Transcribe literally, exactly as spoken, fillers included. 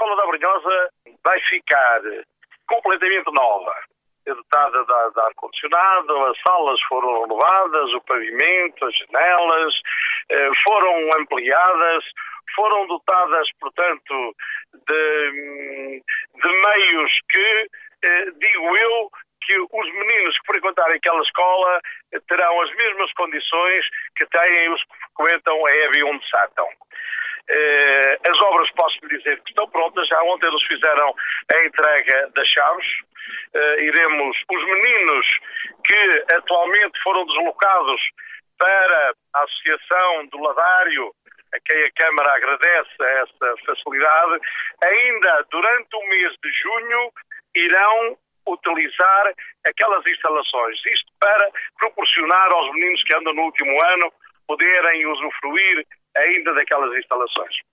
Escola da Abrunhosa vai ficar completamente nova. É dotada de, de ar-condicionado, as salas foram renovadas, o pavimento, as janelas eh, foram ampliadas, foram dotadas, portanto, de, de meios que, eh, digo eu, que os meninos que frequentarem aquela escola terão as mesmas condições que têm os que frequentam a EBI onde satam. Uh, as obras, posso lhe dizer que estão prontas. Já ontem eles fizeram a entrega das chaves. Uh, iremos, os meninos que atualmente foram deslocados para a Associação do Ladário, a quem a Câmara agradece essa facilidade, ainda durante o mês de junho irão utilizar aquelas instalações. Isto para proporcionar aos meninos que andam no último ano poderem usufruir ainda daquelas instalações.